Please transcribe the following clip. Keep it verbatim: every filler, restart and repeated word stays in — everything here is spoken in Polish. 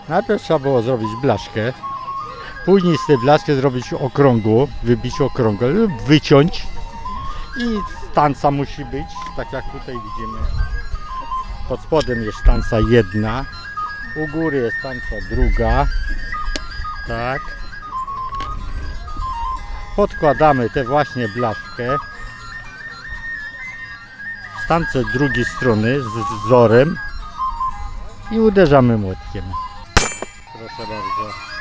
Najpierw trzeba było zrobić blaszkę, później z tej blaszki zrobić okrągłą, wybić okrągłą lub wyciąć i stanca musi być, tak jak tutaj widzimy. Pod spodem jest stanca jedna, u góry jest stanca druga, tak. Podkładamy tę właśnie blaszkę, stancę drugiej strony z wzorem i uderzamy młotkiem. Proszę bardzo.